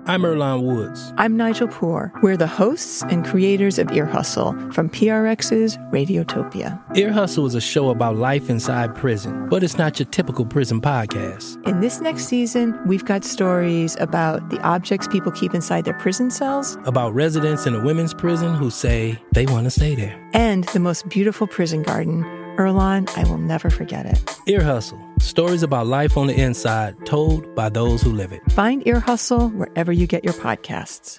I'm Earlonne Woods. I'm Nigel Poor. We're the hosts and creators of Ear Hustle from PRX's Radiotopia. Ear Hustle is a show about life inside prison, but it's not your typical prison podcast. In this next season, we've got stories about the objects people keep inside their prison cells, about residents in a women's prison who say they want to stay there, and the most beautiful prison garden. Earlonne, I will never forget it. Ear Hustle. Stories about life on the inside, told by those who live it. Find Ear Hustle wherever you get your podcasts.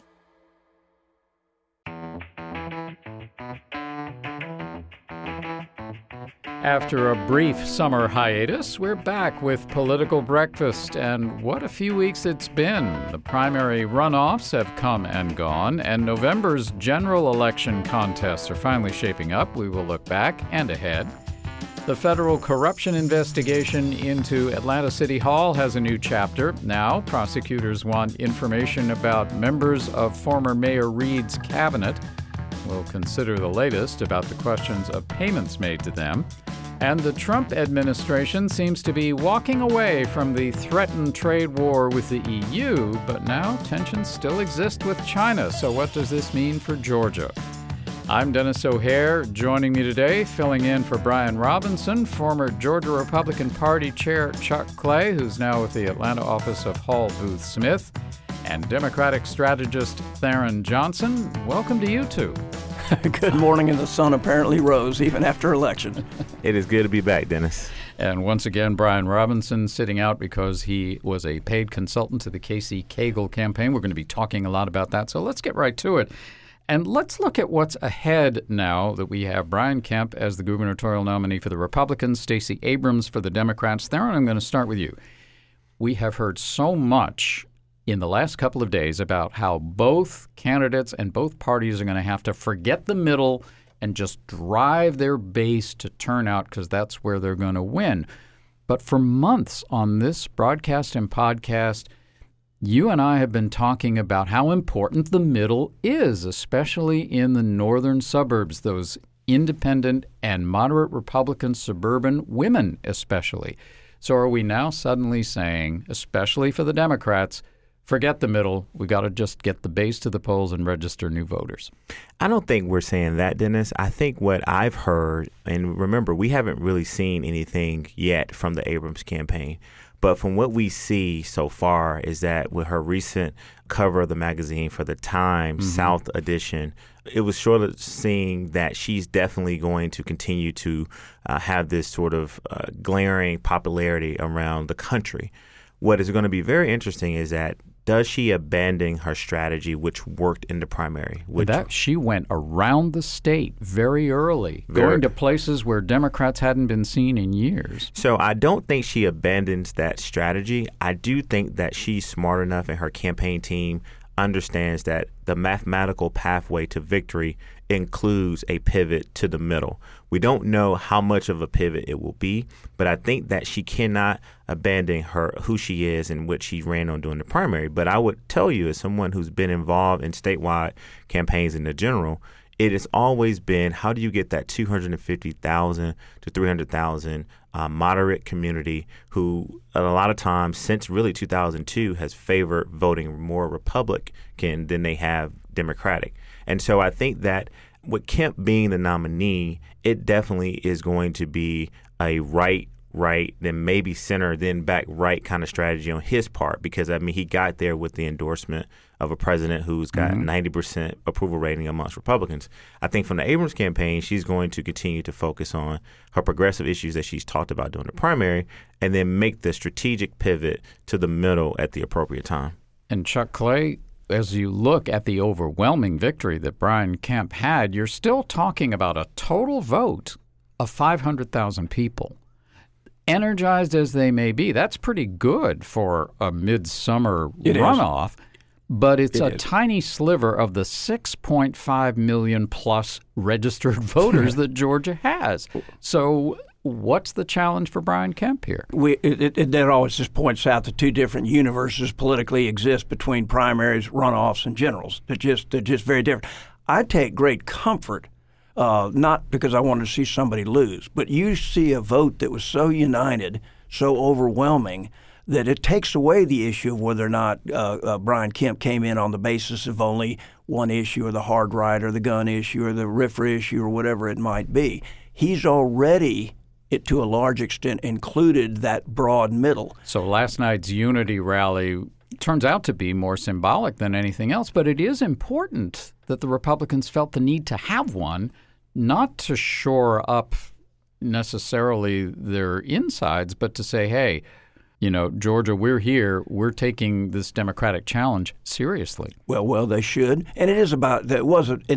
After a brief summer hiatus, we're back with Political Breakfast, and what a few weeks it's been. The primary runoffs have come and gone, and November's general election contests are finally shaping up. We will look back and ahead. The federal corruption investigation into Atlanta City Hall has a new chapter. Now, prosecutors want information about members of former Mayor Reed's cabinet. We'll consider the latest about the questions of payments made to them. And the Trump administration seems to be walking away from the threatened trade war with the EU, but now tensions still exist with China. So what does this mean for Georgia? I'm Dennis O'Hare. Joining me today, filling in for Brian Robinson, former Georgia Republican Party Chair Chuck Clay, who's now with the Atlanta office of Hall Booth Smith, and Democratic strategist Theron Johnson. Welcome to you two. Good morning, and the sun apparently rose even after election. It is good to be back, Dennis. And once again, Brian Robinson sitting out because he was a paid consultant to the Casey Cagle campaign. We're going to be talking a lot about that, so let's get right to it. And let's look at what's ahead now that we have Brian Kemp as the gubernatorial nominee for the Republicans, Stacey Abrams for the Democrats. Theron, I'm going to start with you. We have heard so much in the last couple of days about how both candidates and both parties are going to have to forget the middle and just drive their base to turnout because that's where they're going to win. But for months on this broadcast and podcast, you and I have been talking about how important the middle is, especially in the northern suburbs, those independent and moderate Republican suburban women especially. So are we now suddenly saying, especially for the Democrats, forget the middle, we got to just get the base to the polls and register new voters? I don't think we're saying that, Dennis. I think what I've heard, and remember, we haven't really seen anything yet from the Abrams campaign, but from what we see so far is that with her recent cover of the magazine for the Times South edition, it was sort of seeing that she's definitely going to continue to have this sort of glaring popularity around the country. What is going to be very interesting is that does she abandon her strategy, which worked in the primary? She went around the state very early, going to places where Democrats hadn't been seen in years. So I don't think she abandons that strategy. I do think that she's smart enough and her campaign team understands that the mathematical pathway to victory includes a pivot to the middle. We don't know how much of a pivot it will be, but I think that she cannot abandon who she is and what she ran on during the primary. But I would tell you, as someone who's been involved in statewide campaigns in the general, it has always been how do you get that 250,000 to 300,000 moderate community who a lot of times since really 2002 has favored voting more Republican than they have Democratic. And so I think that with Kemp being the nominee, it definitely is going to be a right, then maybe center, then back right kind of strategy on his part because, I mean, he got there with the endorsement of a president who's got 90% approval rating amongst Republicans. I think from the Abrams campaign, she's going to continue to focus on her progressive issues that she's talked about during the primary and then make the strategic pivot to the middle at the appropriate time. And Chuck Clay, as you look at the overwhelming victory that Brian Kemp had, you're still talking about a total vote of 500,000 people. Energized as they may be, that's pretty good for a midsummer runoff. But it's a tiny sliver of the 6.5 million plus registered voters that Georgia has. So what's the challenge for Brian Kemp here? That always just points out the two different universes politically exist between primaries, runoffs, and generals. They're just very different. I take great comfort, not because I want to see somebody lose, but you see a vote that was so united, so overwhelming, that it takes away the issue of whether or not Brian Kemp came in on the basis of only one issue, or the hard right, or the gun issue, or the RFRA issue, or whatever it might be. He's already, to a large extent, included that broad middle. So last night's unity rally turns out to be more symbolic than anything else, but it is important that the Republicans felt the need to have one, not to shore up necessarily their insides, but to say, hey, Georgia, we're here. We're taking this Democratic challenge seriously. Well, they should, and it is about that. Was about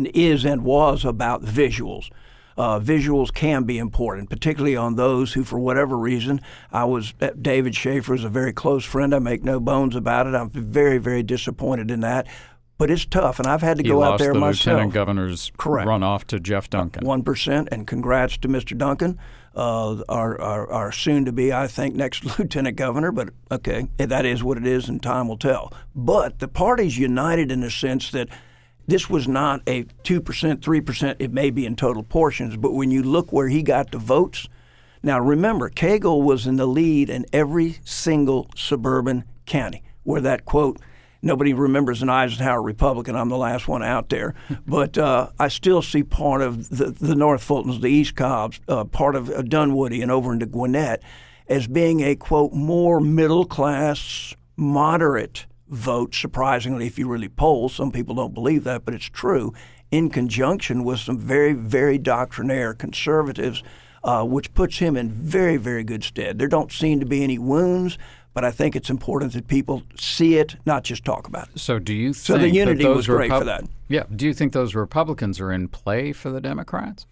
visuals. Visuals can be important, particularly on those who, for whatever reason, David Schaefer is a very close friend. I make no bones about it. I'm very, very disappointed in that. But it's tough, and I've had to go out there myself. He lost the lieutenant governor's runoff to Jeff Duncan. 1%, and congrats to Mr. Duncan, our soon-to-be, I think, next lieutenant governor. But, okay, that is what it is, and time will tell. But the party's united in the sense that this was not a 2%, 3%, it may be in total portions, but when you look where he got the votes, now remember, Cagle was in the lead in every single suburban county where that, quote, nobody remembers an Eisenhower Republican. I'm the last one out there. But I still see part of the North Fultons, the East Cobbs, part of Dunwoody and over into Gwinnett as being a, quote, more middle-class, moderate vote, surprisingly, if you really poll. Some people don't believe that, but it's true, in conjunction with some very, very doctrinaire conservatives, which puts him in very, very good stead. There don't seem to be any wounds, but I think it's important that people see it, not just talk about it. So do you think so the unity was great for that. Yeah. Do you think those Republicans are in play for the Democrats?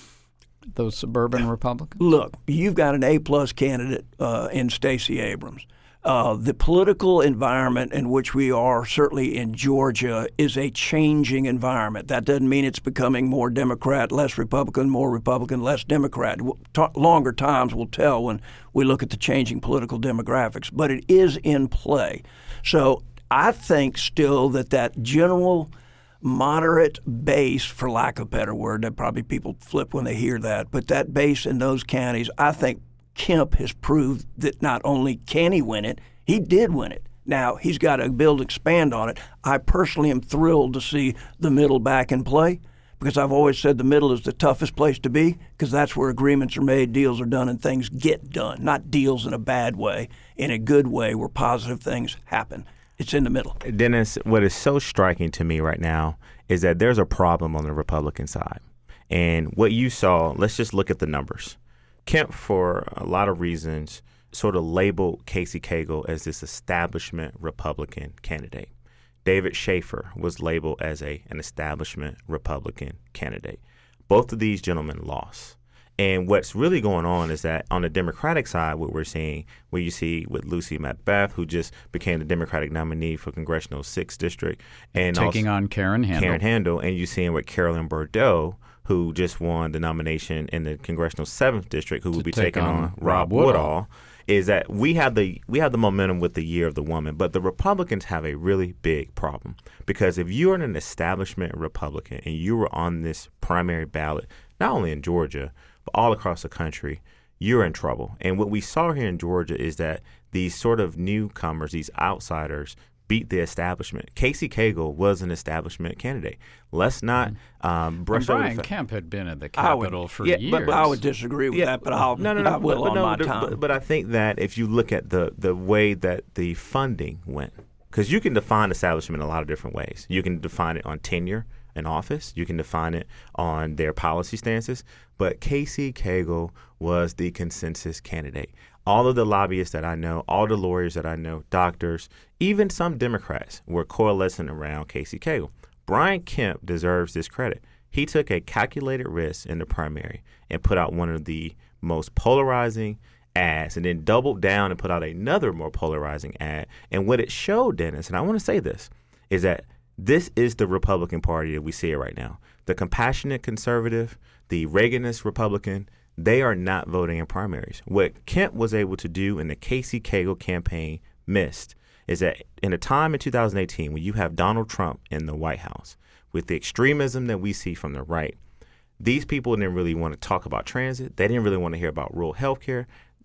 Those suburban Republicans? Look, you've got an A-plus candidate in Stacey Abrams. The political environment in which we are, certainly in Georgia, is a changing environment. That doesn't mean it's becoming more Democrat, less Republican, more Republican, less Democrat. Longer times will tell when we look at the changing political demographics, but it is in play. So I think still that general moderate base, for lack of a better word, that probably people flip when they hear that, but that base in those counties, I think Kemp has proved that not only can he win it, he did win it. Now, he's got to build, expand on it. I personally am thrilled to see the middle back in play because I've always said the middle is the toughest place to be because that's where agreements are made, deals are done, and things get done. Not deals in a bad way, in a good way where positive things happen. It's in the middle. Dennis, what is so striking to me right now is that there's a problem on the Republican side. And what you saw, let's just look at the numbers. Kemp, for a lot of reasons, sort of labeled Casey Cagle as this establishment Republican candidate. David Schaefer was labeled as an establishment Republican candidate. Both of these gentlemen lost. And what's really going on is that on the Democratic side, what we're seeing, where you see with Lucy Macbeth, who just became the Democratic nominee for Congressional 6th District. And taking on Karen Handel. And you're seeing with Carolyn Bordeaux, who just won the nomination in the Congressional 7th District, who will be taking on Rob Woodall, is that we have the momentum with the Year of the Woman, but the Republicans have a really big problem. Because if you're an establishment Republican and you were on this primary ballot, not only in Georgia, but all across the country, you're in trouble. And what we saw here in Georgia is that these sort of newcomers, these outsiders, beat the establishment. Casey Cagle was an establishment candidate. Let's not brush over. Brian Kemp had been at the Capitol for years. But I would disagree with that, but I will on my time. But I think that if you look at the way that the funding went, because you can define establishment in a lot of different ways. You can define it on tenure in office. You can define it on their policy stances. But Casey Cagle was the consensus candidate. All of the lobbyists that I know, all the lawyers that I know, doctors, even some Democrats were coalescing around Casey Cagle. Brian Kemp deserves this credit. He took a calculated risk in the primary and put out one of the most polarizing ads and then doubled down and put out another more polarizing ad. And what it showed, Dennis, and I want to say this, is that this is the Republican Party that we see it right now. The compassionate conservative, the Reaganist Republican, they are not voting in primaries. What Kemp was able to do in the Casey Cagle campaign missed is that in a time in 2018 when you have Donald Trump in the White House with the extremism that we see from the right, these people didn't really want to talk about transit. They didn't really want to hear about rural health care.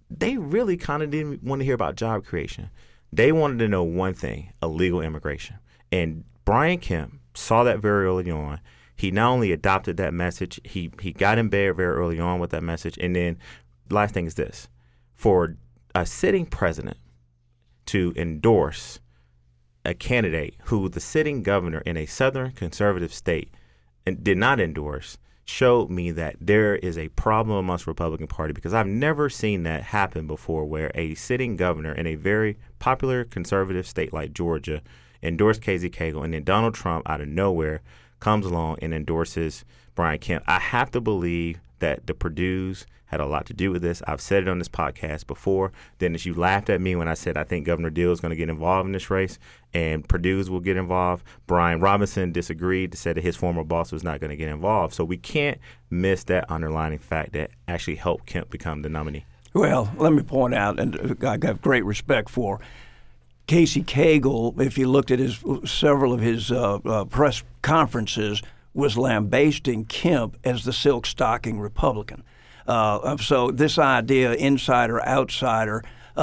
they really kind of didn't want to hear about job creation. They wanted to know one thing: illegal immigration. And Brian Kemp saw that very early on. He not only adopted that message, he got in bed very early on with that message. And then last thing is this: for a sitting president to endorse a candidate who the sitting governor in a Southern conservative state did not endorse showed me that there is a problem amongst the Republican Party, because I've never seen that happen before, where a sitting governor in a very popular conservative state like Georgia endorsed Casey Cagle, and then Donald Trump out of nowhere comes along and endorses Brian Kemp. I have to believe that the Purdue's had a lot to do with this. I've said it on this podcast before. Dennis, you laughed at me when I said I think Governor Deal is going to get involved in this race and Purdue's will get involved. Brian Robinson disagreed, said that his former boss was not going to get involved. So we can't miss that underlying fact that actually helped Kemp become the nominee. Well, let me point out, and I have great respect for Casey Cagle. If you looked at several of his press conferences, was lambasting Kemp as the silk stocking Republican. So this idea, insider, outsider,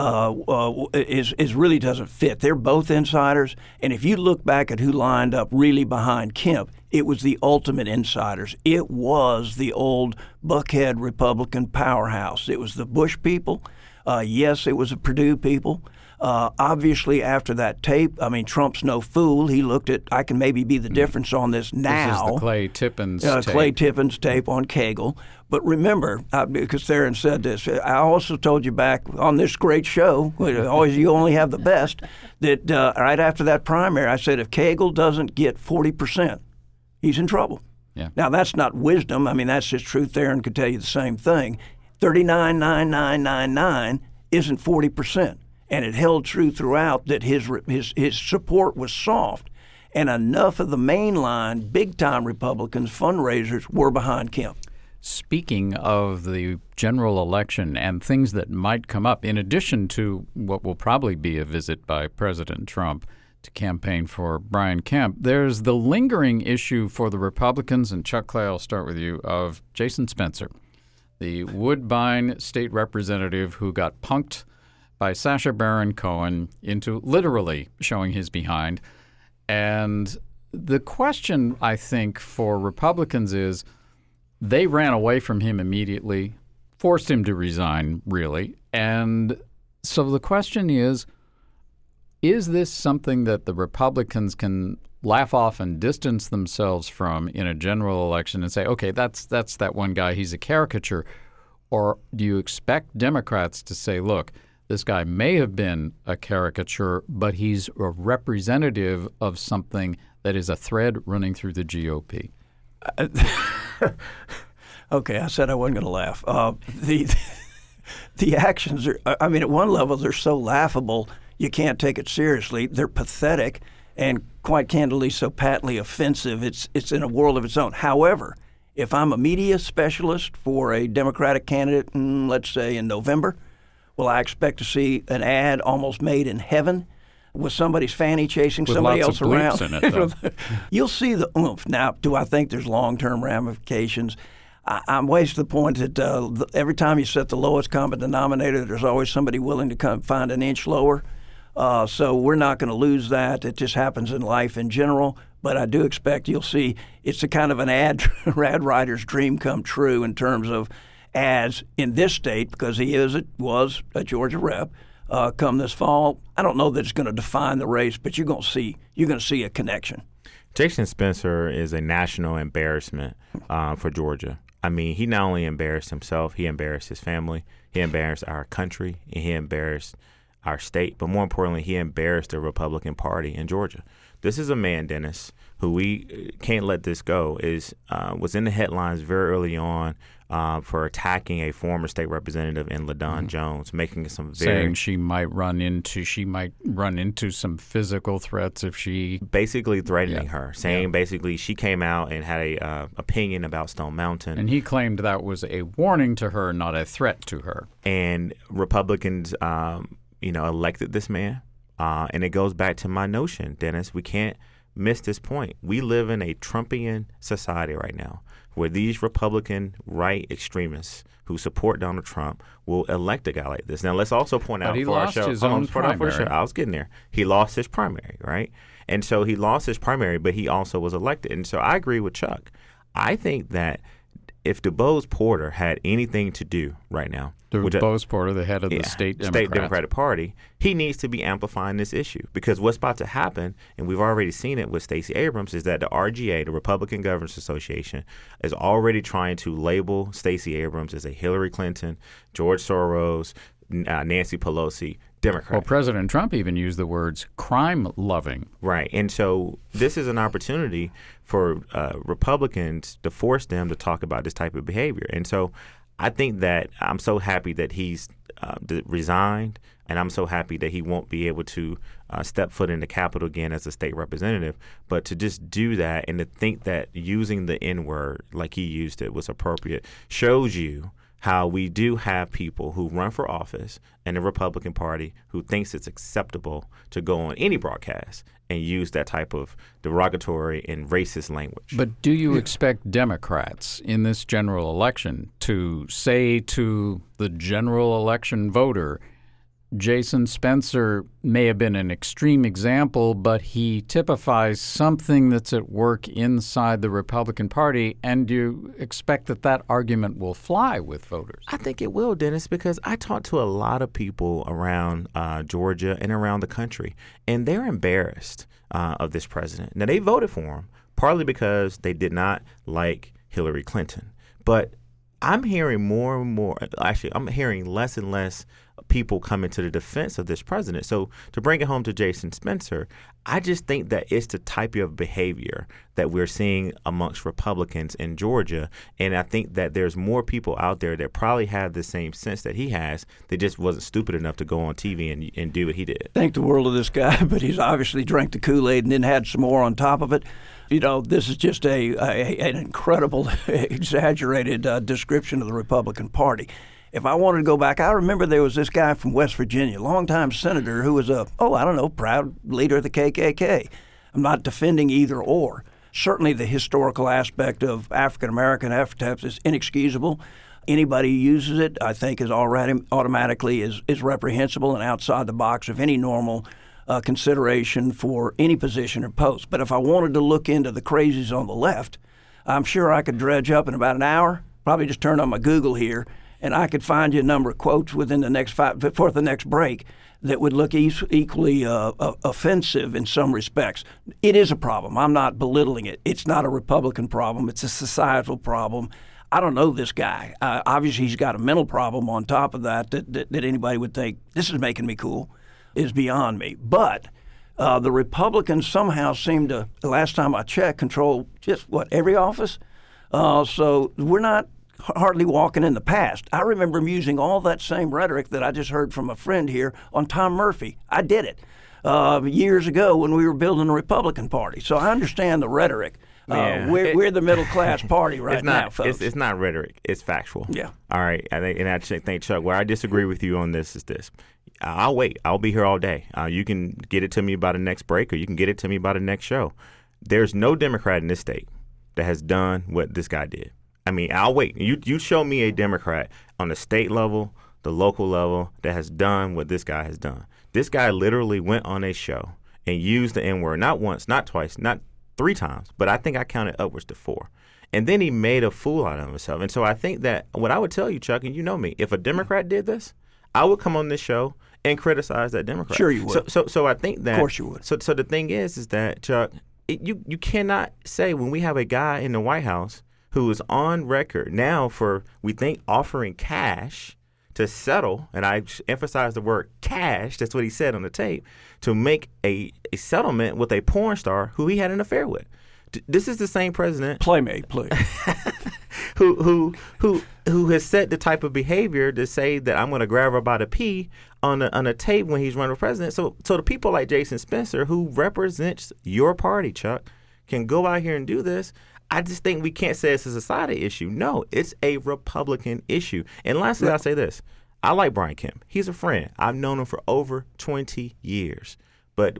is really doesn't fit. They're both insiders, and if you look back at who lined up really behind Kemp, it was the ultimate insiders. It was the old Buckhead Republican powerhouse. It was the Bush people. Yes, it was the Purdue people. Obviously, after that tape, I mean, Trump's no fool. He looked at, I can maybe be the difference on this now. This is the Clay Tippins tape. Clay Tippins tape on Cagle. But remember, because Theron said this, I also told you back on this great show, always you only have the best, that right after that primary, I said if Cagle doesn't get 40%, he's in trouble. Yeah. Now, that's not wisdom. I mean, that's just truth. Theron could tell you the same thing. 39.9999 isn't 40%. And it held true throughout that his support was soft. And enough of the mainline, big-time Republicans, fundraisers, were behind Kemp. Speaking of the general election and things that might come up, in addition to what will probably be a visit by President Trump to campaign for Brian Kemp, there's the lingering issue for the Republicans, and Chuck Clay, I'll start with you, of Jason Spencer, the Woodbine state representative who got punked by Sacha Baron Cohen into literally showing his behind. And the question, I think, for Republicans is they ran away from him immediately, forced him to resign, really. And so the question is this something that the Republicans can laugh off and distance themselves from in a general election and say, okay, that's that one guy, he's a caricature? Or do you expect Democrats to say, look, this guy may have been a caricature, but he's a representative of something that is a thread running through the GOP? Okay, I said I wasn't going to laugh. The actions are, I mean, at one level, they're so laughable, you can't take it seriously. They're pathetic and, quite candidly, so patently offensive. It's in a world of its own. However, if I'm a media specialist for a Democratic candidate, let's say in November, will I expect to see an ad almost made in heaven with somebody's fanny chasing with somebody else around? In it, You'll see the oomph. Now, do I think there's long-term ramifications? I'm way to the point that every time you set the lowest common denominator, there's always somebody willing to come find an inch lower. So we're not going to lose that. It just happens in life in general. But I do expect you'll see it's a kind of an ad writer's dream come true in terms of ads in this state, because was a Georgia rep, come this fall. I don't know that it's going to define the race, but you're going to see a connection. Jason Spencer is a national embarrassment for Georgia. I mean, he not only embarrassed himself, he embarrassed his family, he embarrassed our country, and he embarrassed our state. But more importantly, he embarrassed the Republican Party in Georgia. This is a man, Dennis, who we can't let this go, was in the headlines very early on for attacking a former state representative in LaDon Jones, making some saying she might run into some physical threats if she basically threatening her, saying basically she came out and had a opinion about Stone Mountain, and he claimed that was a warning to her, not a threat to her. And Republicans, elected this man, and it goes back to my notion, Dennis. We can't miss this point. We live in a Trumpian society right now where these Republican right extremists who support Donald Trump will elect a guy like this. Now, let's also point out he for our lost show, his own primary. I was getting there. He lost his primary, right? And so he lost his primary, but he also was elected. And so I agree with Chuck. I think that if DuBose Porter had anything to do right now, DuBose Porter, the head of the state Democratic Party, he needs to be amplifying this issue, because what's about to happen, and we've already seen it with Stacey Abrams, is that the RGA, the Republican Governors Association, is already trying to label Stacey Abrams as a Hillary Clinton, George Soros, Nancy Pelosi Democrat. Well, President Trump even used the words crime-loving. Right. And so this is an opportunity for Republicans to force them to talk about this type of behavior. And so I think that I'm so happy that he's resigned, and I'm so happy that he won't be able to step foot in the Capitol again as a state representative. But to just do that and to think that using the N-word like he used it was appropriate shows you how we do have people who run for office in the Republican Party who thinks it's acceptable to go on any broadcast and use that type of derogatory and racist language. But do you expect Democrats in this general election to say to the general election voter, Jason Spencer may have been an extreme example, but he typifies something that's at work inside the Republican Party, and do you expect that that argument will fly with voters? I think it will, Dennis, because I talked to a lot of people around Georgia and around the country, and they're embarrassed of this president. Now, they voted for him partly because they did not like Hillary Clinton, but I'm hearing more and more, actually, I'm hearing less and less people coming to the defense of this president. So to bring it home to Jason Spencer, I just think that it's the type of behavior that we're seeing amongst Republicans in Georgia. And I think that there's more people out there that probably have the same sense that he has. They just wasn't stupid enough to go on TV and do what he did. Think the world of this guy, but he's obviously drank the Kool-Aid and then had some more on top of it. You know, this is just an incredible, exaggerated description of the Republican Party. If I wanted to go back, I remember there was this guy from West Virginia, longtime senator, who was proud leader of the KKK. I'm not defending either or. Certainly the historical aspect of African-American epithets is inexcusable. Anybody who uses it, I think, is already automatically is reprehensible and outside the box of any normal consideration for any position or post. But if I wanted to look into the crazies on the left, I'm sure I could dredge up in about an hour, probably just turn on my Google here, and I could find you a number of quotes within the next before the next break that would look equally offensive in some respects. It is a problem. I'm not belittling it. It's not a Republican problem. It's a societal problem. I don't know this guy. Obviously, he's got a mental problem on top of that anybody would think, this is making me cool, is beyond me. But the Republicans somehow seem to, the last time I checked, control just, every office? So we're not hardly walking in the past. I remember him using all that same rhetoric that I just heard from a friend here on Tom Murphy. I did it years ago when we were building the Republican Party. So I understand the rhetoric. We're the middle class party now, folks. It's not rhetoric. It's factual. Yeah. All right. I think, Chuck, where I disagree with you on this is this. I'll wait. I'll be here all day. You can get it to me by the next break, or you can get it to me by the next show. There's no Democrat in this state that has done what this guy did. I mean, I'll wait. You show me a Democrat on the state level, the local level, that has done what this guy has done. This guy literally went on a show and used the N-word, not once, not twice, not 3 times, but I think I counted upwards to 4. And then he made a fool out of himself. And so I think that what I would tell you, Chuck, and you know me, if a Democrat did this, I would come on this show and criticize that Democrat. Sure you would. So I think that. Of course you would. So the thing is that, Chuck, you cannot say when we have a guy in the White House who is on record now for, we think, offering cash to settle, and I emphasize the word cash, that's what he said on the tape, to make a settlement with a porn star who he had an affair with. This is the same president. Playmate, please. who has set the type of behavior to say that I'm going to grab her by the pee on a tape when he's running for president. So the people like Jason Spencer, who represents your party, Chuck, can go out here and do this. I just think we can't say it's a society issue. No, it's a Republican issue. And lastly, I'll say this. I like Brian Kemp. He's a friend. I've known him for over 20 years. But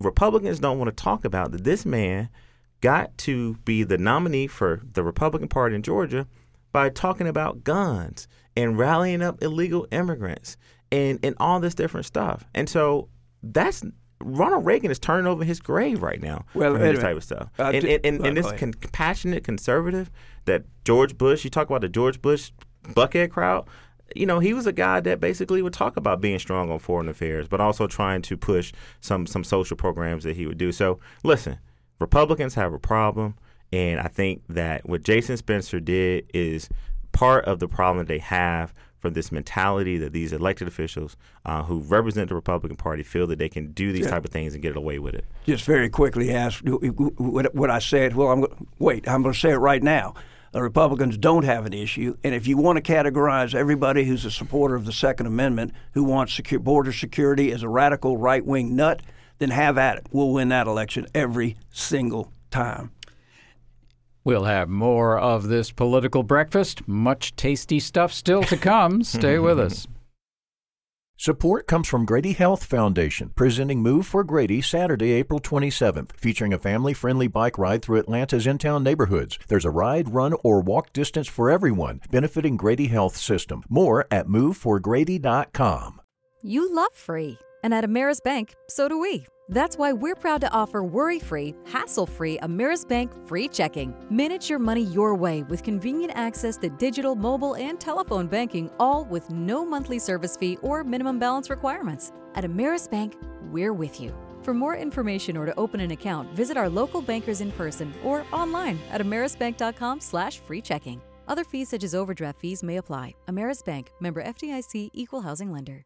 Republicans don't want to talk about that this man got to be the nominee for the Republican Party in Georgia by talking about guns and rallying up illegal immigrants and all this different stuff. And so that's Ronald Reagan is turning over his grave right now for this type of stuff. And this compassionate conservative that George Bush, you talk about the George Bush Buckhead crowd, he was a guy that basically would talk about being strong on foreign affairs, but also trying to push some social programs that he would do. So listen, Republicans have a problem, and I think that what Jason Spencer did is part of the problem that they have for this mentality that these elected officials who represent the Republican Party feel that they can do these type of things and get away with it. Just very quickly ask what I said. Well, I'm going to say it right now. The Republicans don't have an issue, and if you want to categorize everybody who's a supporter of the Second Amendment, who wants border security as a radical right-wing nut, then have at it. We'll win that election every single time. We'll have more of this political breakfast. Much tasty stuff still to come. Stay with us. Support comes from Grady Health Foundation, presenting Move for Grady Saturday, April 27th, featuring a family-friendly bike ride through Atlanta's in-town neighborhoods. There's a ride, run, or walk distance for everyone, benefiting Grady Health System. More at moveforgrady.com. You love free, and at Ameris Bank, so do we. That's why we're proud to offer worry-free, hassle-free Ameris Bank free checking. Manage your money your way with convenient access to digital, mobile, and telephone banking, all with no monthly service fee or minimum balance requirements. At Ameris Bank, we're with you. For more information or to open an account, visit our local bankers in person or online at amerisbank.com/free checking. Other fees such as overdraft fees may apply. Ameris Bank, member FDIC, equal housing lender.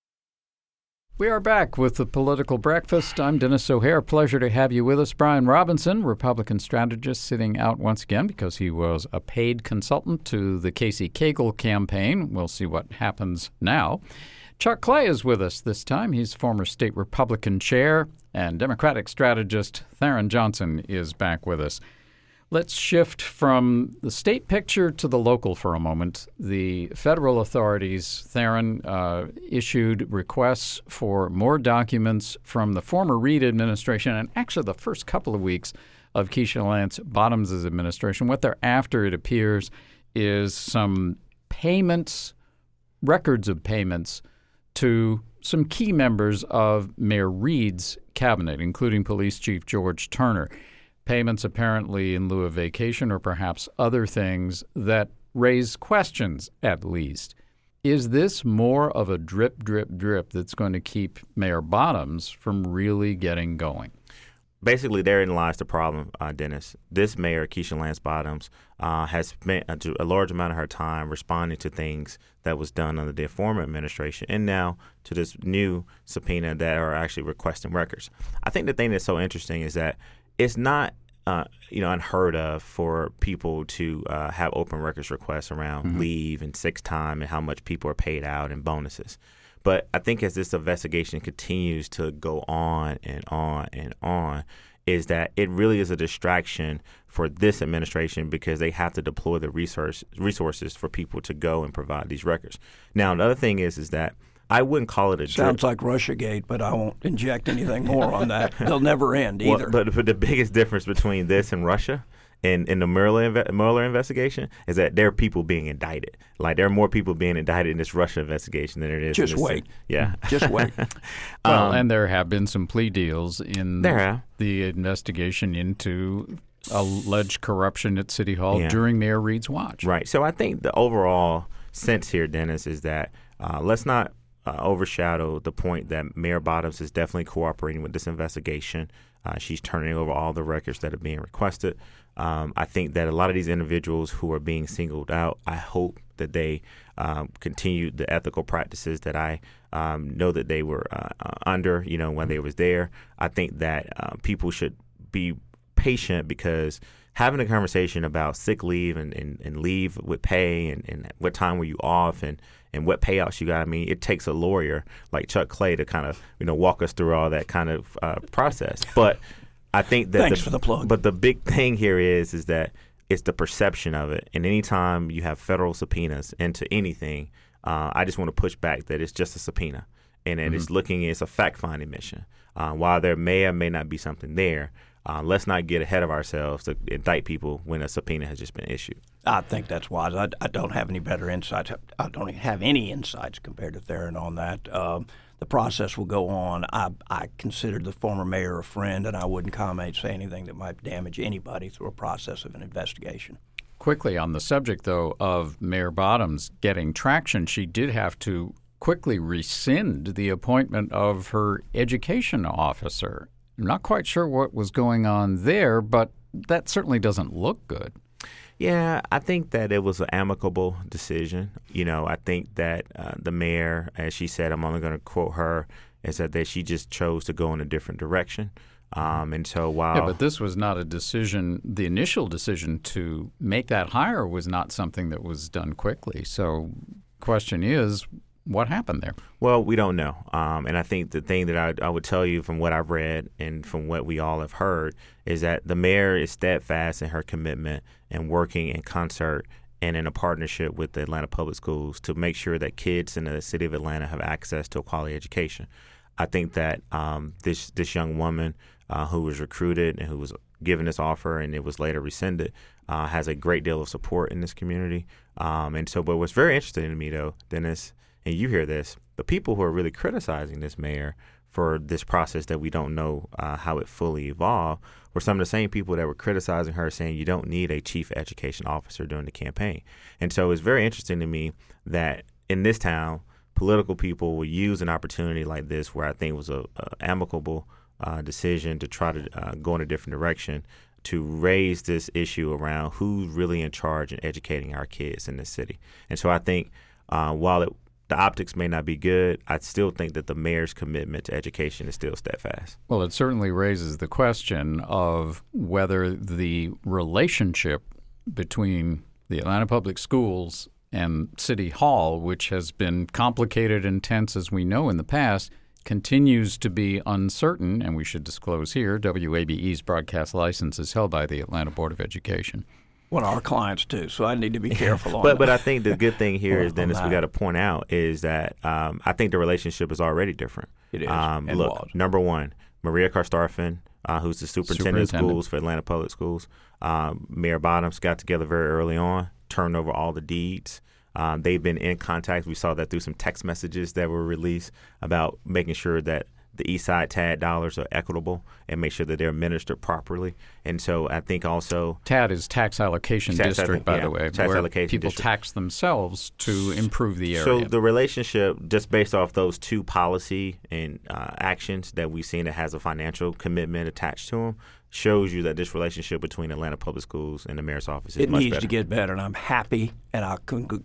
We are back with the Political Breakfast. I'm Dennis O'Hare. Pleasure to have you with us. Brian Robinson, Republican strategist, sitting out once again because he was a paid consultant to the Casey Cagle campaign. We'll see what happens now. Chuck Clay is with us this time. He's former state Republican chair, and Democratic strategist Theron Johnson is back with us. Let's shift from the state picture to the local for a moment. The federal authorities, Theron, issued requests for more documents from the former Reid administration and actually the first couple of weeks of Keisha Lance Bottoms' administration. What they're after, it appears, is some payments, records of payments to some key members of Mayor Reid's cabinet, including Police Chief George Turner. Payments apparently in lieu of vacation or perhaps other things that raise questions, at least. Is this more of a drip, drip, drip that's going to keep Mayor Bottoms from really getting going? Basically, therein lies the problem, Dennis. This mayor, Keisha Lance Bottoms, has spent a large amount of her time responding to things that was done under the former administration and now to this new subpoena that are actually requesting records. I think the thing that's so interesting is that it's not unheard of for people to have open records requests around leave and sick time and how much people are paid out and bonuses. But I think as this investigation continues to go on and on and on, is that it really is a distraction for this administration because they have to deploy the resources for people to go and provide these records. Now, another thing is that I wouldn't call it a drip. Sounds like Russiagate, but I won't inject anything more on that. They'll never end either. Well, but the biggest difference between this and Russia and the Mueller investigation is that there are people being indicted. Like, there are more people being indicted in this Russia investigation than there is Just in this. wait. Yeah. Just wait. Well, and there have been some plea deals in the investigation into alleged corruption at City Hall during Mayor Reid's watch. Right. So I think the overall sense here, Dennis, is that let's not overshadow the point that Mayor Bottoms is definitely cooperating with this investigation. She's turning over all the records that are being requested. I think that a lot of these individuals who are being singled out, I hope that they continue the ethical practices that I know that they were under, when they was there. I think that people should be patient because having a conversation about sick leave and leave with pay and what time were you off and what payouts you got. I mean, it takes a lawyer like Chuck Clay to kind of, walk us through all that kind of process. But I think that Thanks for the plug. But the big thing here is that it's the perception of it. And anytime you have federal subpoenas into anything, I just want to push back that it's just a subpoena. And it's a fact-finding mission. While there may or may not be something there, let's not get ahead of ourselves to indict people when a subpoena has just been issued. I think that's wise. I don't have any better insights. I don't even have any insights compared to Theron on that. The process will go on. I consider the former mayor a friend, and I wouldn't comment, say anything that might damage anybody through a process of an investigation. Quickly on the subject, though, of Mayor Bottoms getting traction, she did have to quickly rescind the appointment of her education officer. I'm not quite sure what was going on there, but that certainly doesn't look good. Yeah, I think that it was an amicable decision. I think that the mayor, as she said, I'm only going to quote her, is that she just chose to go in a different direction. And so while... Yeah, but this was not a decision. The initial decision to make that hire was not something that was done quickly. So question is, what happened there? Well, we don't know. And I think the thing that I would tell you from what I've read and from what we all have heard is that the mayor is steadfast in her commitment and working in concert and in a partnership with the Atlanta Public Schools to make sure that kids in the city of Atlanta have access to a quality education. I think that this young woman who was recruited and who was given this offer and it was later rescinded has a great deal of support in this community. But what's very interesting to me, though, Dennis, and you hear this, the people who are really criticizing this mayor for this process that we don't know how it fully evolved were some of the same people that were criticizing her, saying you don't need a chief education officer during the campaign. And so it's very interesting to me that in this town, political people will use an opportunity like this, where I think was a amicable decision to try to go in a different direction, to raise this issue around who's really in charge in educating our kids in this city. And so I think while the optics may not be good, I still think that the mayor's commitment to education is still steadfast. Well, it certainly raises the question of whether the relationship between the Atlanta Public Schools and City Hall, which has been complicated and tense as we know in the past, continues to be uncertain. And we should disclose here, WABE's broadcast license is held by the Atlanta Board of Education. Well, our clients too, so I need to be careful on that. But I think the good thing here is, Dennis, we got to point out is that I think the relationship is already different. It is. Look, number one, Maria Karstafen, who's the superintendent of schools for Atlanta Public Schools, Mayor Bottoms got together very early on, turned over all the deeds. They've been in contact. We saw that through some text messages that were released about making sure that the East Side TAD dollars are equitable and make sure that they're administered properly. And so I think also TAD is tax allocation district, by the way, tax where allocation people district. tax themselves to improve the area. So the relationship, just based off those two policy and actions that we've seen that has a financial commitment attached to them, shows you that this relationship between Atlanta Public Schools and the mayor's office is much better. It needs to get better, and I'm happy, and I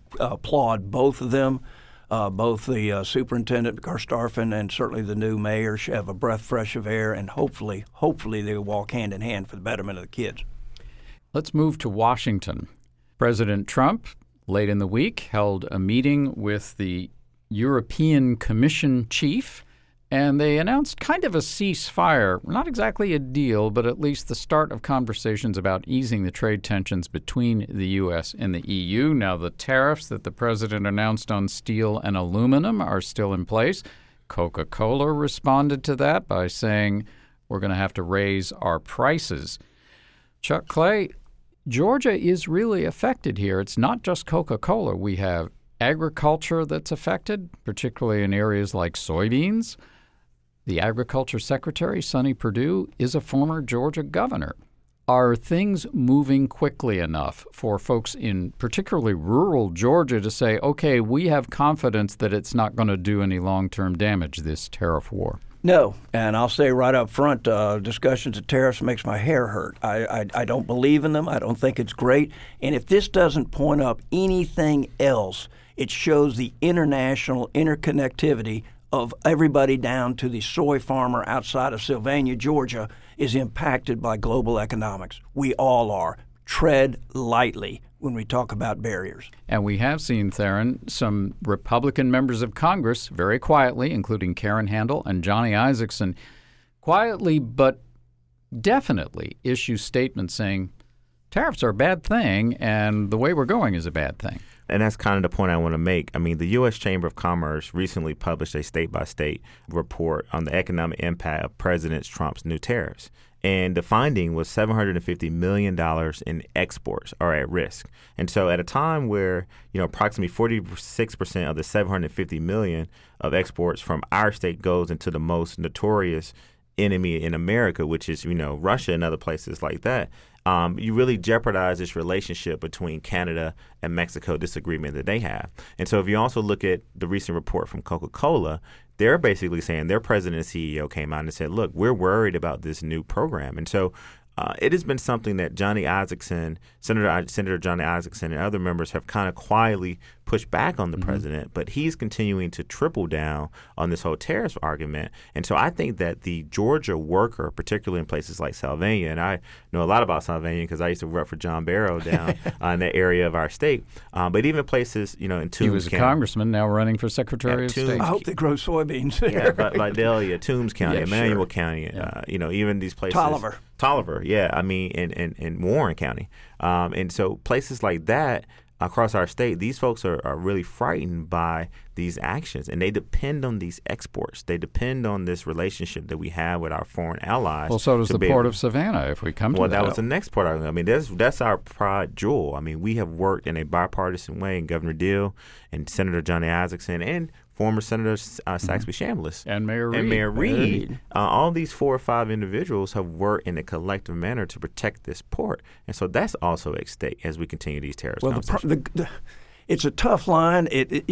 applaud both of them. Both the superintendent, Karstafen, and certainly the new mayor should have a breath fresh of air, and hopefully they'll walk hand in hand for the betterment of the kids. Let's move to Washington. President Trump, late in the week, held a meeting with the European Commission chief, and they announced kind of a ceasefire, not exactly a deal, but at least the start of conversations about easing the trade tensions between the U.S. and the EU. Now, the tariffs that the president announced on steel and aluminum are still in place. Coca-Cola responded to that by saying, we're going to have to raise our prices. Chuck Clay, Georgia is really affected here. It's not just Coca-Cola. We have agriculture that's affected, particularly in areas like soybeans. The Agriculture Secretary, Sonny Perdue, is a former Georgia governor. Are things moving quickly enough for folks in particularly rural Georgia to say, okay, we have confidence that it's not going to do any long-term damage, this tariff war? No, and I'll say right up front, discussions of tariffs makes my hair hurt. I don't believe in them. I don't think it's great. And if this doesn't point up anything else, it shows the international interconnectivity of everybody down to the soy farmer outside of Sylvania, Georgia, is impacted by global economics. We all are. Tread lightly when we talk about barriers. And we have seen, Theron, some Republican members of Congress very quietly, including Karen Handel and Johnny Isakson, quietly but definitely issue statements saying tariffs are a bad thing and the way we're going is a bad thing. And that's kind of the point I want to make. I mean, the U.S. Chamber of Commerce recently published a state-by-state report on the economic impact of President Trump's new tariffs. And the finding was $750 million in exports are at risk. And so at a time where, approximately 46% of the $750 million of exports from our state goes into the most notorious enemy in America, which is, Russia and other places like that, you really jeopardize this relationship between Canada and Mexico, this agreement that they have. And so if you also look at the recent report from Coca-Cola, they're basically saying their president and CEO came out and said, look, we're worried about this new program. And so it has been something that Johnny Isakson, Senator Johnny Isakson and other members have kind of quietly pushed back on the president, but he's continuing to triple down on this whole tariff argument. And so I think that the Georgia worker, particularly in places like Sylvania, and I know a lot about Sylvania because I used to work for John Barrow down in that area of our state, but even places, in Toombs County. He was a congressman, now running for Secretary of State. I hope they grow soybeans there. Yeah, but Vidalia, Toombs County, Emmanuel County, even these places. Tolliver, yeah, I mean, in Warren County. And so places like that across our state, these folks are really frightened by these actions, and they depend on these exports. They depend on this relationship that we have with our foreign allies. Well, so does the Port of Savannah, if we come to that. Well, that was the next part. I mean, that's our pride jewel. I mean, we have worked in a bipartisan way, and Governor Deal and Senator Johnny Isakson and former Senator Saxby Chambliss. And Mayor Reed. All these 4 or 5 individuals have worked in a collective manner to protect this port. And so that's also at stake as we continue these tariff conversations. It's a tough line.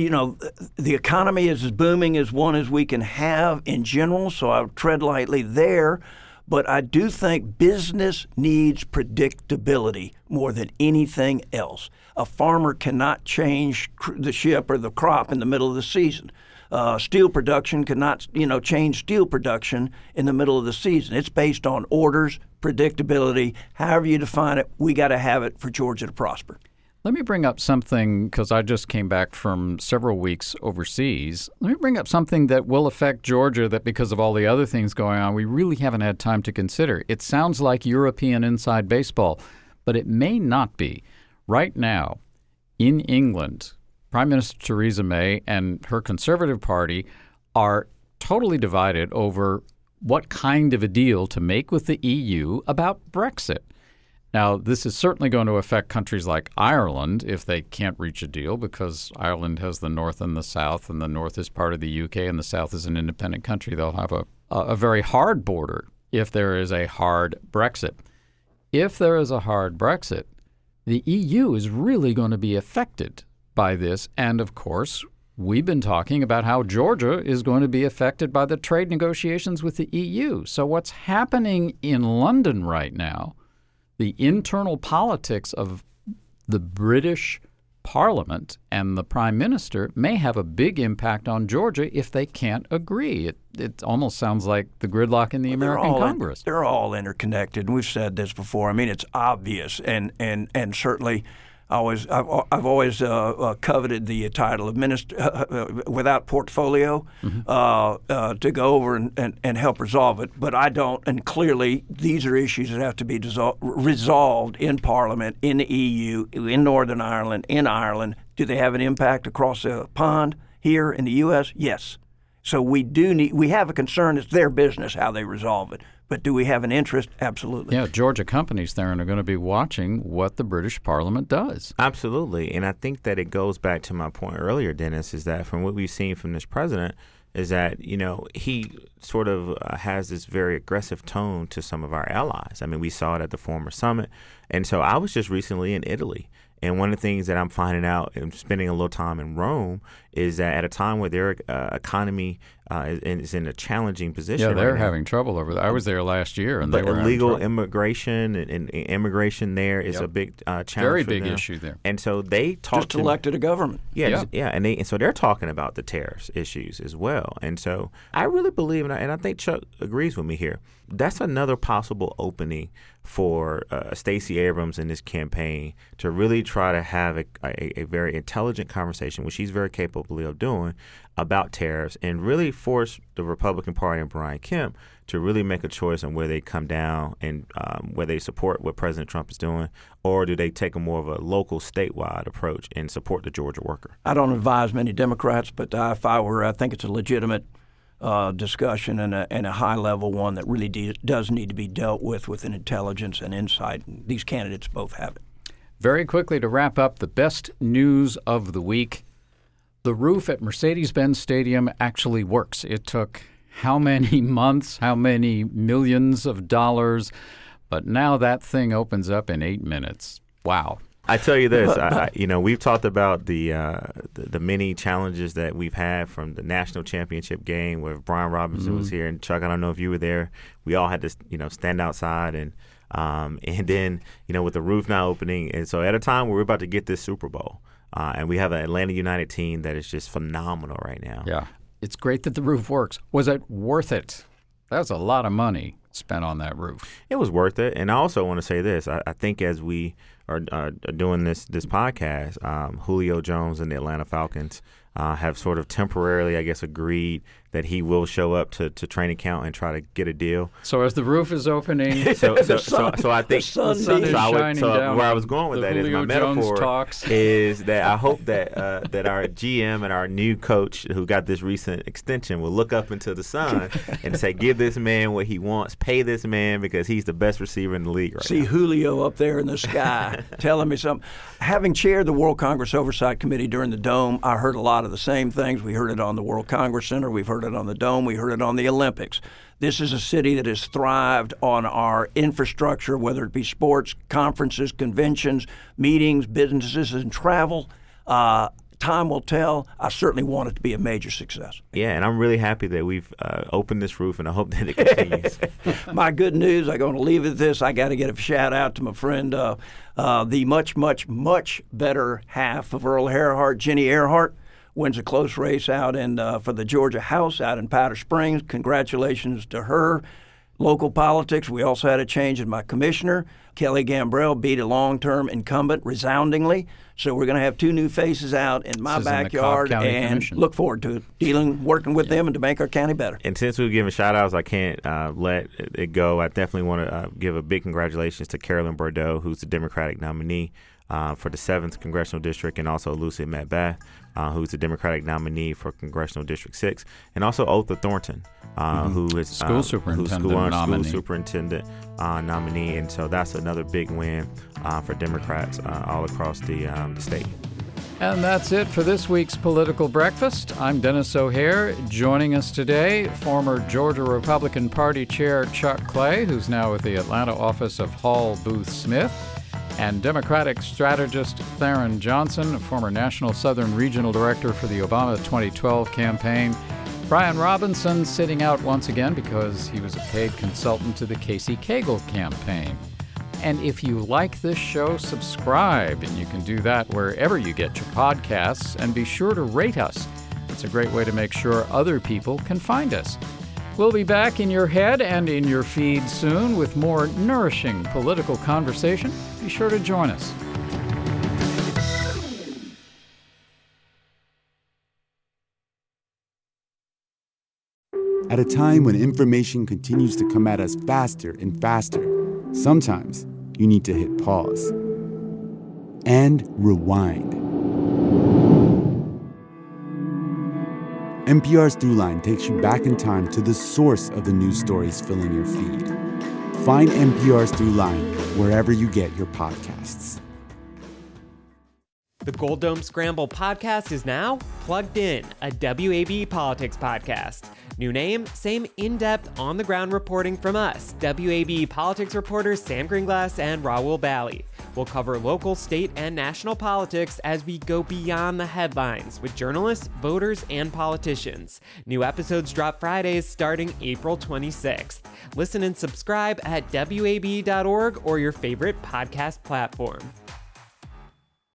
The economy is as booming as one as we can have in general, so I'll tread lightly there. But I do think business needs predictability more than anything else. A farmer cannot change the ship or the crop in the middle of the season. Steel production cannot, change steel production in the middle of the season. It's based on orders, predictability, however you define it. We got to have it for Georgia to prosper. Let me bring up something, because I just came back from several weeks overseas. Let me bring up something that will affect Georgia that, because of all the other things going on, we really haven't had time to consider. It sounds like European inside baseball, but it may not be. Right now, in England, Prime Minister Theresa May and her Conservative Party are totally divided over what kind of a deal to make with the EU about Brexit. Now, this is certainly going to affect countries like Ireland if they can't reach a deal, because Ireland has the North and the South, and the North is part of the UK and the South is an independent country. They'll have a very hard border if there is a hard Brexit. If there is a hard Brexit, the EU is really going to be affected by this. And, of course, we've been talking about how Georgia is going to be affected by the trade negotiations with the EU. So what's happening in London right now, the internal politics of the British Parliament and the Prime Minister may have a big impact on Georgia if they can't agree. It almost sounds like the gridlock in the American Congress. They're all interconnected, and we've said this before. I mean, it's obvious, and certainly I've always coveted the title of minister without portfolio to go over and help resolve it. But I don't, and clearly these are issues that have to be resolved in Parliament, in the EU, in Northern Ireland, in Ireland. Do they have an impact across the pond here in the U.S.? Yes. So we have a concern. It's their business how they resolve it. But do we have an interest? Absolutely. Yeah, Georgia companies there are going to be watching what the British Parliament does. Absolutely. And I think that it goes back to my point earlier, Dennis, is that from what we've seen from this president is that, he sort of has this very aggressive tone to some of our allies. I mean, we saw it at the former summit. And so I was just recently in Italy. And one of the things that I'm finding out and spending a little time in Rome is that at a time where their economy is in a challenging position. Yeah, they're having trouble over there. I was there last year, and but they were illegal immigration and immigration there is a big challenge. Very for big them. issue there. And so they talked. Just elected a government. Yeah, and so they're talking about the tariffs issues as well. And so I really believe, and I think Chuck agrees with me here. That's another possible opening for Stacey Abrams in this campaign to really try to have a very intelligent conversation, which she's very capable of doing, about tariffs and really force the Republican Party and Brian Kemp to really make a choice on where they come down and where they support what President Trump is doing, or do they take a more of a local, statewide approach and support the Georgia worker? I don't advise many Democrats, but if I were, I think it's a legitimate discussion and a high-level one that really does need to be dealt with an intelligence and insight. And these candidates both have it. Very quickly to wrap up, the best news of the week. The roof at Mercedes-Benz Stadium actually works. It took how many months, how many millions of dollars, but now that thing opens up in 8 minutes. Wow. I tell you this, we've talked about the many challenges that we've had from the national championship game where Brian Robinson was here, and Chuck, I don't know if you were there. We all had to, stand outside and then, with the roof now opening, and so at a time where we're about to get this Super Bowl, and we have an Atlanta United team that is just phenomenal right now. Yeah, it's great that the roof works. Was it worth it? That was a lot of money spent on that roof. It was worth it, and I also want to say this. I think as we are doing this podcast, Julio Jones and the Atlanta Falcons have sort of temporarily, I guess, agreed that he will show up to training camp and try to get a deal. So as the roof is opening, so I think the sun is shining down. Where I was going with that is my metaphor is that I hope that our GM and our new coach who got this recent extension will look up into the sun and say, give this man what he wants, pay this man because he's the best receiver in the league right now. See Julio up there in the sky telling me something. Having chaired the World Congress Oversight Committee during the Dome, I heard a lot of the same things. We heard it on the World Congress Center. We've heard it on the Dome. We heard it on the Olympics. This is a city that has thrived on our infrastructure, whether it be sports, conferences, conventions, meetings, businesses, and travel. Time will tell. I certainly want it to be a major success. Yeah, and I'm really happy that we've opened this roof, and I hope that it continues. My good news, I'm going to leave it at this. I got to get a shout out to my friend, the much, much, much better half of Earl Earhart, Jenny Earhart, wins a close race out for the Georgia House out in Powder Springs. Congratulations to her. Local politics, we also had a change in my commissioner. Kelly Gambrell beat a long-term incumbent resoundingly. So we're going to have 2 new faces out in my backyard and look forward to working with them and to make our county better. And since we've given shout-outs, I can't let it go. I definitely want to give a big congratulations to Carolyn Bordeaux, who's the Democratic nominee for the 7th Congressional District, and also Lucy Macbeth, who's the Democratic nominee for Congressional District 6, and also Otha Thornton, who is school superintendent nominee. And so that's another big win for Democrats all across the state. And that's it for this week's Political Breakfast. I'm Dennis O'Hare. Joining us today, former Georgia Republican Party Chair Chuck Clay, who's now with the Atlanta office of Hall Booth Smith, and Democratic strategist Theron Johnson, former National Southern Regional Director for the Obama 2012 campaign. Brian Robinson sitting out once again because he was a paid consultant to the Casey Cagle campaign. And if you like this show, subscribe, and you can do that wherever you get your podcasts, and be sure to rate us. It's a great way to make sure other people can find us. We'll be back in your head and in your feed soon with more nourishing political conversation. Be sure to join us. At a time when information continues to come at us faster and faster, sometimes you need to hit pause and rewind. NPR's Throughline takes you back in time to the source of the news stories filling your feed. Find NPR's Throughline wherever you get your podcasts. The Gold Dome Scramble podcast is now Plugged In, a WAB politics podcast. New name, same in-depth, on-the-ground reporting from us, WAB politics reporters Sam Greenglass and Raul Bally. We'll cover local, state, and national politics as we go beyond the headlines with journalists, voters, and politicians. New episodes drop Fridays starting April 26th. Listen and subscribe at WAB.org or your favorite podcast platform.